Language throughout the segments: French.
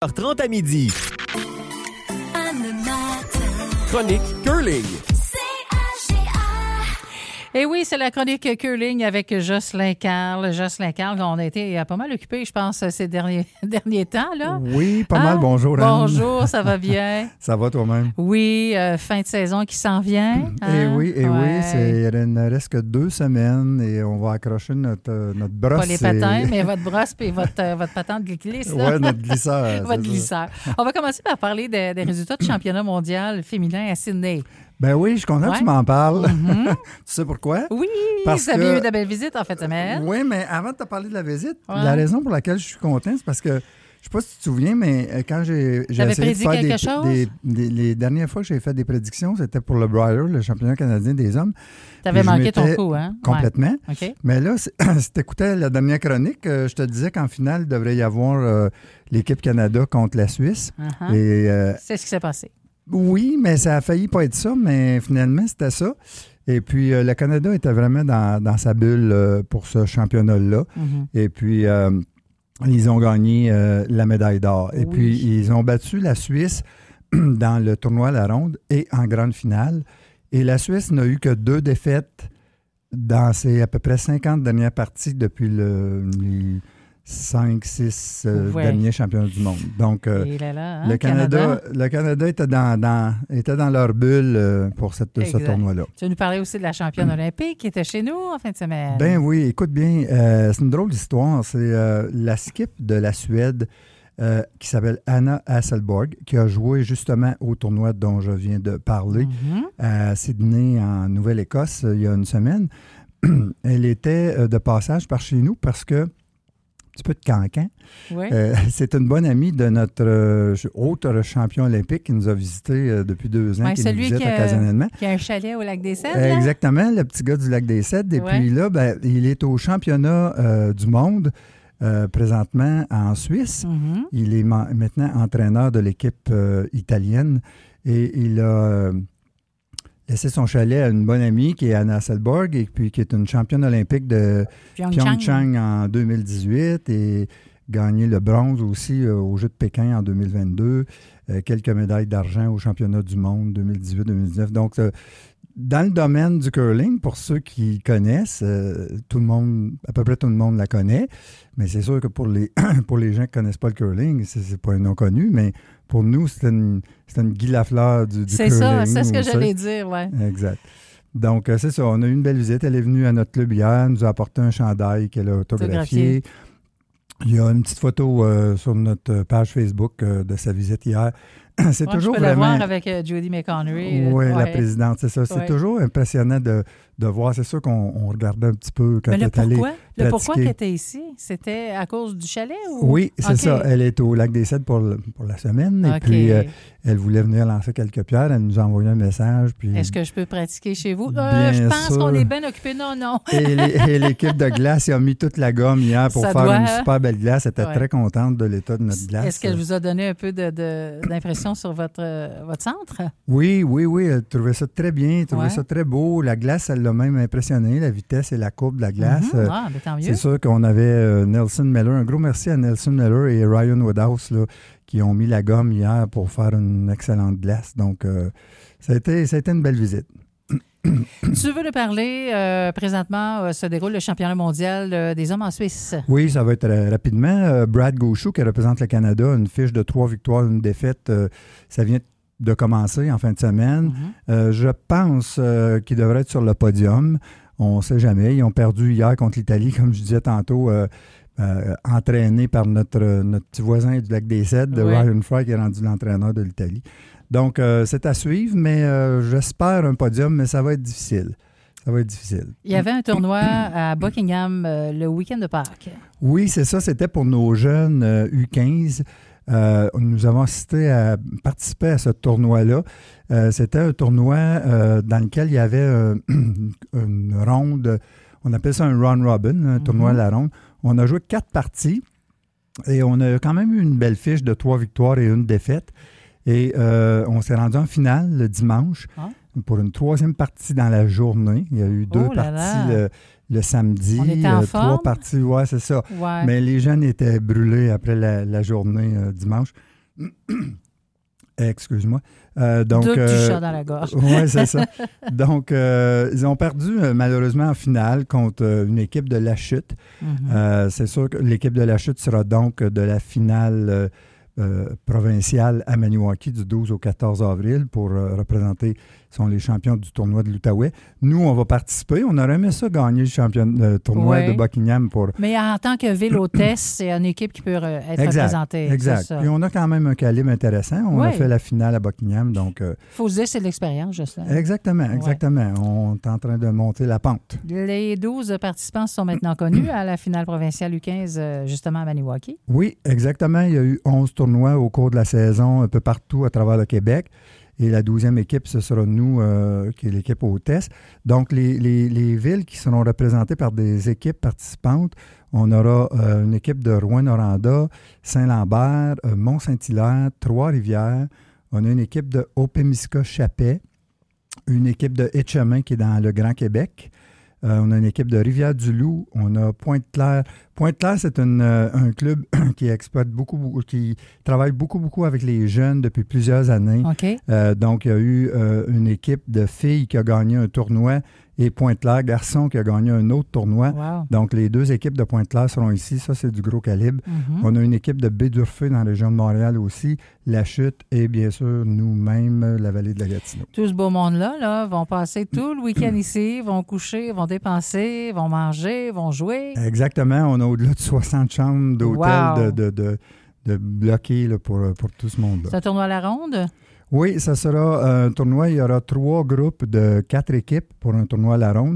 30 à midi. Chronique Curling. Et oui, c'est la chronique curling avec Jocelyn Carl. Jocelyn Carl, on a été pas mal occupés, je pense, ces derniers temps, là. Oui, pas mal. Bonjour, Anne. Bonjour, ça va bien? Ça va toi-même? Oui, fin de saison qui s'en vient. Hein? Oui, il ne reste que 2 semaines et on va accrocher notre brosse. Pas les patins, mais votre brosse et votre patente de glisse. Oui, notre glisseur. Votre glisseur. On va commencer par parler des résultats du championnat mondial féminin à Sydney. Ben oui, je suis content que tu m'en parles. Tu sais pourquoi? Oui, parce vous avez eu de belles visites en fin de semaine. Oui, mais avant de te parler de la visite, la raison pour laquelle je suis content, c'est parce que, je ne sais pas si tu te souviens, mais quand j'ai essayé de faire les dernières fois que j'ai fait des prédictions, c'était pour le Brier, le championnat canadien des hommes. Tu avais manqué ton coup, hein? Complètement. Ouais. Okay. Mais là, si tu écoutais la dernière chronique, je te disais qu'en finale, il devrait y avoir l'équipe Canada contre la Suisse. Uh-huh. Et, c'est ce qui s'est passé. Oui, mais ça a failli pas être ça, mais finalement, c'était ça. Et puis, le Canada était vraiment dans sa bulle pour ce championnat-là. Mm-hmm. Et puis, ils ont gagné la médaille d'or. Et puis, ils ont battu la Suisse dans le tournoi à la ronde et en grande finale. Et la Suisse n'a eu que 2 défaites dans ses à peu près 50 dernières parties depuis les 5-6 derniers championnats du monde. Donc, le Canada était dans leur bulle pour ce tournoi-là. Tu vas nous parler aussi de la championne olympique qui était chez nous en fin de semaine. Ben oui, écoute bien, c'est une drôle d'histoire. C'est la skip de la Suède qui s'appelle Anna Hasselborg, qui a joué justement au tournoi dont je viens de parler à Sydney, en Nouvelle-Écosse, il y a une semaine. Elle était de passage par chez nous parce que petit peu de cancan. Oui. C'est une bonne amie de notre autre champion olympique qui nous a visités depuis 2 ans, qui nous visite occasionnellement. Qui a un chalet au Lac des Cèdres. Exactement, le petit gars du Lac des Cèdres. Et puis là, il est au championnat du monde présentement en Suisse. Mm-hmm. Il est maintenant entraîneur de l'équipe italienne et il a laissé son chalet à une bonne amie qui est Anna Hasselborg et puis qui est une championne olympique de Pyeongchang en 2018 et gagné le bronze aussi aux Jeux de Pékin en 2022, quelques médailles d'argent au championnat du monde 2018-2019. Donc, dans le domaine du curling, pour ceux qui connaissent, tout le monde, à peu près tout le monde la connaît, mais c'est sûr que pour les gens qui ne connaissent pas le curling, c'est pas un nom connu, mais pour nous, c'est une Guy Lafleur du curling. C'est ça, c'est ce que j'allais dire, oui. Exact. Donc, c'est ça, on a eu une belle visite. Elle est venue à notre club hier, nous a apporté un chandail qu'elle a autographié. Il y a une petite photo sur notre page Facebook de sa visite hier. C'est toujours je peux vraiment... la voir avec Judy McConnery. Oui, la présidente, c'est ça. C'est toujours impressionnant de voir. C'est sûr qu'on regardait un petit peu quand elle est allée pratiquer. Le pourquoi qu'elle était ici? C'était à cause du chalet? Oui, c'est ça. Elle est au Lac des Cèdres pour la semaine. Et puis, elle voulait venir lancer quelques pierres. Elle nous a envoyé un message. Puis... Est-ce que je peux pratiquer chez vous? Je pense qu'on est bien occupés. Non. Et l'équipe de glace a mis toute la gomme hier pour une super belle glace. Elle était très contente de l'état de notre glace. Est-ce qu'elle vous a donné un peu d'impression sur votre centre? Oui. Elle trouvait ça très bien. Elle trouvait ça très beau. La glace, elle l'a même impressionné. La vitesse et la courbe de la glace. Tant mieux. C'est sûr qu'on avait Nelson Miller. Un gros merci à Nelson Miller et Ryan Woodhouse là, qui ont mis la gomme hier pour faire une excellente glace. Donc, ça a été une belle visite. Tu veux nous parler, présentement, se déroule le championnat mondial des hommes en Suisse. Oui, ça va être rapidement. Brad Gauchou, qui représente le Canada, une fiche de 3 victoires, une défaite. Ça vient de commencer en fin de semaine. Mm-hmm. Je pense qu'il devrait être sur le podium. On ne sait jamais. Ils ont perdu hier contre l'Italie, comme je disais tantôt, entraîné par notre petit voisin du Lac des Cèdres, Ryan Fry, qui est rendu l'entraîneur de l'Italie. Donc, c'est à suivre, mais j'espère un podium, mais ça va être difficile. Il y avait un tournoi à Buckingham le week-end de Pâques. Oui, c'est ça. C'était pour nos jeunes U15. Nous avons assisté à participer à ce tournoi-là. C'était un tournoi dans lequel il y avait une ronde, on appelle ça un round robin, un tournoi à la ronde. On a joué 4 parties et on a quand même eu une belle fiche de 3 victoires et 1 défaite. Et on s'est rendu en finale le dimanche pour une 3e partie dans la journée. Il y a eu 2 parties le samedi. On était en forme. 3 parties, c'est ça. Ouais. Mais les jeunes étaient brûlés après la journée dimanche. Excuse-moi. Donc, deux petits chats dans la gorge. Oui, c'est ça. Donc, ils ont perdu malheureusement en finale contre une équipe de La Chute. C'est sûr que l'équipe de La Chute sera donc de la finale provinciale à Maniwaki du 12 au 14 avril pour représenter, sont les champions du tournoi de l'Outaouais. Nous, on va participer. On aurait aimé ça gagner le tournoi de Buckingham. Mais en tant que ville hôtesse, c'est une équipe qui peut être représentée. Exact. Puis on a quand même un calibre intéressant. On a fait la finale à Buckingham. Donc, faut se dire, c'est de l'expérience, Jocelyn. Exactement. On est en train de monter la pente. Les 12 participants sont maintenant connus à la finale provinciale U15, justement à Maniwaki. Oui, exactement. Il y a eu 11 tournois au cours de la saison un peu partout à travers le Québec. Et la 12e équipe, ce sera nous, qui est l'équipe hôtesse. Donc, les villes qui seront représentées par des équipes participantes, on aura une équipe de Rouyn-Noranda, Saint-Lambert, Mont-Saint-Hilaire, Trois-Rivières. On a une équipe de Haut-Pémisca-Chapais, une équipe de Etchemin qui est dans le Grand Québec. On a une équipe de Rivière-du-Loup. On a Pointe-Claire. Pointe-Claire, c'est un club qui exploite beaucoup, qui travaille beaucoup avec les jeunes depuis plusieurs années. Okay. Donc, il y a eu une équipe de filles qui a gagné un tournoi et Pointe-Claire, garçon, qui a gagné un autre tournoi. Wow. Donc, les deux équipes de Pointe-Claire seront ici. Ça, c'est du gros calibre. On a une équipe de Baie-d'Urfé dans la région de Montréal aussi, La Chute et, bien sûr, nous-mêmes, la vallée de la Gatineau. Tout ce beau monde-là vont passer tout le week-end ici, vont coucher, vont dépenser, vont manger, vont jouer. Exactement. On a au-delà de 60 chambres d'hôtel de bloquées là, pour tout ce monde-là. C'est un tournoi à la ronde? Oui, ça sera un tournoi. Il y aura 3 groupes de 4 équipes pour un tournoi à la ronde.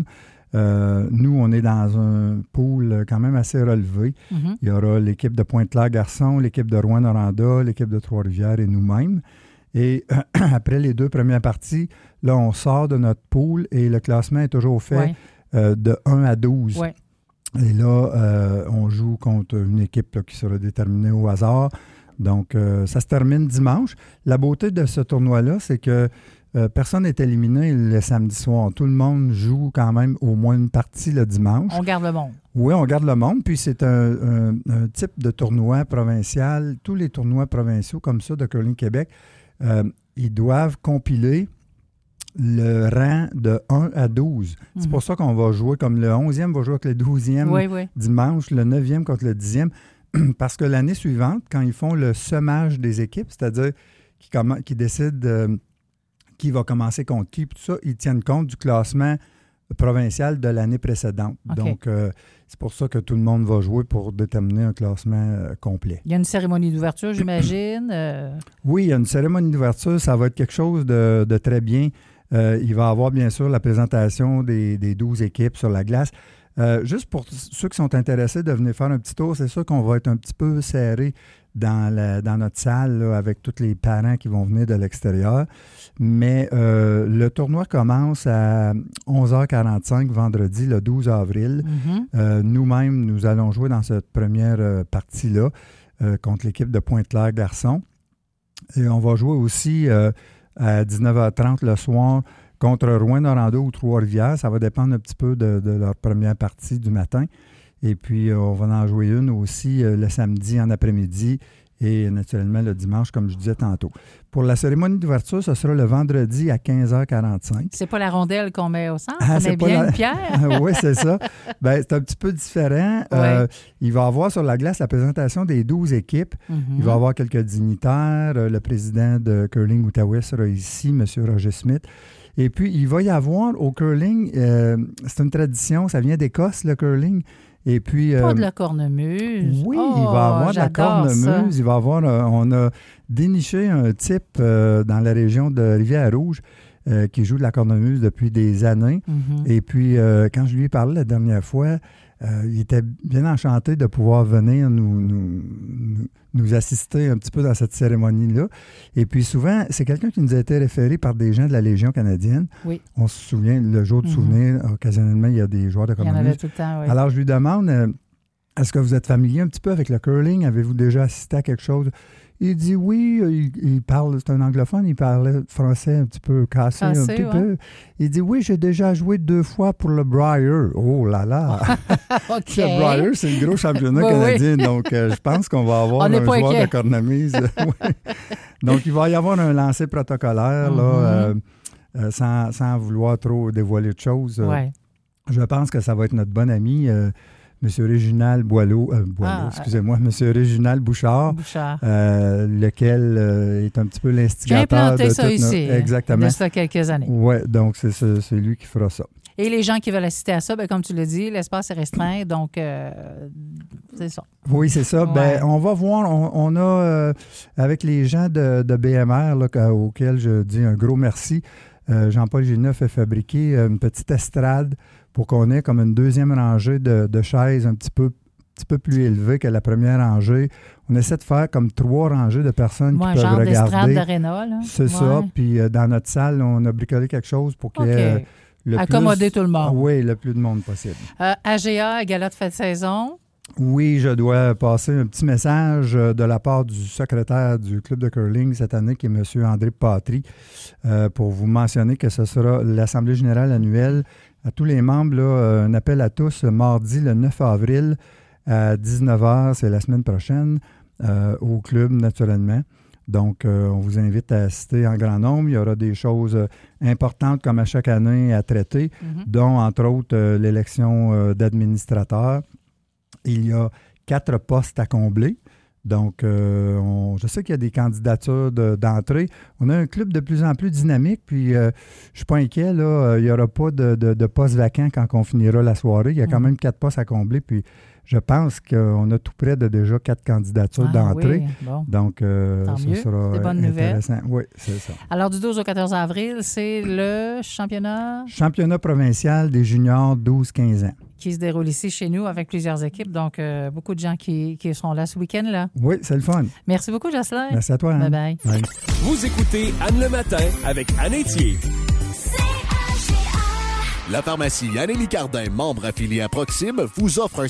Nous, on est dans un pool quand même assez relevé. Il y aura l'équipe de Pointe-Claire garçon, l'équipe de Rouyn-Noranda, l'équipe de Trois-Rivières et nous-mêmes. Et après les 2 premières parties, là, on sort de notre pool et le classement est toujours fait de 1 à 12. Ouais. Et là, on joue contre une équipe là, qui sera déterminée au hasard. Donc, ça se termine dimanche. La beauté de ce tournoi-là, c'est que personne n'est éliminé le samedi soir. Tout le monde joue quand même au moins une partie le dimanche. On garde le monde. Oui, on garde le monde. Puis c'est un type de tournoi provincial. Tous les tournois provinciaux comme ça de Curling Québec, ils doivent compiler le rang de 1 à 12. C'est pour ça qu'on va jouer comme le 11e va jouer avec le 12e dimanche, le 9e contre le 10e. Parce que l'année suivante, quand ils font le sommage des équipes, c'est-à-dire qu'ils décident qui va commencer contre qui, tout ça, ils tiennent compte du classement provincial de l'année précédente. Okay. Donc, c'est pour ça que tout le monde va jouer pour déterminer un classement complet. Il y a une cérémonie d'ouverture, j'imagine? Oui, il y a une cérémonie d'ouverture. Ça va être quelque chose de très bien. Il va y avoir, bien sûr, la présentation des 12 équipes sur la glace. Juste pour ceux qui sont intéressés de venir faire un petit tour, c'est sûr qu'on va être un petit peu serré dans notre salle là, avec tous les parents qui vont venir de l'extérieur. Mais le tournoi commence à 11h45 vendredi, le 12 avril. Nous-mêmes, nous allons jouer dans cette première partie-là contre l'équipe de Pointe-Claire garçon. Et on va jouer aussi à 19h30 le soir contre Rouyn-Noranda ou Trois-Rivières. Ça va dépendre un petit peu de leur première partie du matin. Et puis, on va en jouer une aussi le samedi en après-midi et naturellement le dimanche, comme je disais tantôt. Pour la cérémonie d'ouverture, ce sera le vendredi à 15h45. C'est pas la rondelle qu'on met au centre, on met bien une pierre. Oui, c'est ça. Ben, c'est un petit peu différent. Il va y avoir sur la glace la présentation des 12 équipes. Il va y avoir quelques dignitaires. Le président de Curling Outaouais sera ici, M. Roger Smith. Et puis, il va y avoir au curling, c'est une tradition, ça vient d'Écosse, le curling. Et puis, pas de la cornemuse. Oui, il va y avoir de la cornemuse. Ça. Il va y avoir, on a déniché un type dans la région de Rivière-Rouge qui joue de la cornemuse depuis des années. Et puis, quand je lui ai parlé la dernière fois, il était bien enchanté de pouvoir venir nous assister un petit peu dans cette cérémonie-là. Et puis souvent, c'est quelqu'un qui nous a été référé par des gens de la Légion canadienne. Oui. On se souvient, le jour de souvenir, occasionnellement, il y a des joueurs de cornemuse. Il y en avait tout le temps, oui. Alors, je lui demande, est-ce que vous êtes familier un petit peu avec le curling? Avez-vous déjà assisté à quelque chose? Il dit oui, il parle, c'est un anglophone, il parlait français un petit peu cassé un petit peu. Il dit oui, j'ai déjà joué 2 fois pour le Briar. Oh là là! OK. Le Briar, c'est le gros championnat canadien, donc je pense qu'on va avoir un joueur de cornemuse. Donc, il va y avoir un lancer protocolaire, là, sans vouloir trop dévoiler de choses. Je pense que ça va être notre bon ami, M. Réginald excusez-moi, M. Réginald Bouchard. Lequel est un petit peu l'instigateur de ça ici. Exactement. Il y a ça quelques années. Oui, donc c'est lui qui fera ça. Et les gens qui veulent assister à ça, bien, comme tu l'as dit, l'espace est restreint, donc c'est ça. Oui, c'est ça. Ouais. On va voir, on a, avec les gens de BMR, là, auxquels je dis un gros merci, Jean-Paul Gilneuf a fabriqué une petite estrade pour qu'on ait comme une deuxième rangée de chaises un petit peu plus élevée que la première rangée. On essaie de faire comme 3 rangées de personnes qui peuvent genre regarder. D'estrade d'aréna, là. C'est ça. Puis dans notre salle, on a bricolé quelque chose pour qu'il y ait accommoder tout le monde. Oui, le plus de monde possible. AGA, gala de fin de saison. Oui, je dois passer un petit message de la part du secrétaire du club de curling cette année, qui est M. André Patry, pour vous mentionner que ce sera l'Assemblée générale annuelle. À tous les membres, là, un appel à tous, mardi le 9 avril à 19h, c'est la semaine prochaine, au club, naturellement. Donc, on vous invite à assister en grand nombre. Il y aura des choses importantes, comme à chaque année, à traiter, dont, entre autres, l'élection d'administrateurs. Il y a 4 postes à combler. Donc, je sais qu'il y a des candidatures d'entrée. On a un club de plus en plus dynamique, puis je ne suis pas inquiet, là, il n'y aura pas de postes vacants quand on finira la soirée. Il y a quand même 4 postes à combler, puis je pense qu'on a tout près de déjà 4 candidatures d'entrée. Oui. Bon. Donc, ça sera intéressant. Oui, c'est ça. Alors, du 12 au 14 avril, c'est le championnat? Championnat provincial des juniors 12-15 ans. Qui se déroule ici chez nous avec plusieurs équipes. Donc, beaucoup de gens qui seront là ce week-end-là. Oui, c'est le fun. Merci beaucoup, Jocelyn. Merci à toi, Anne. Bye-bye. Bye. Vous écoutez Anne le matin avec Anne Etier. La pharmacie Anne-Élie Cardin, membre affilié à Proxime, vous offre un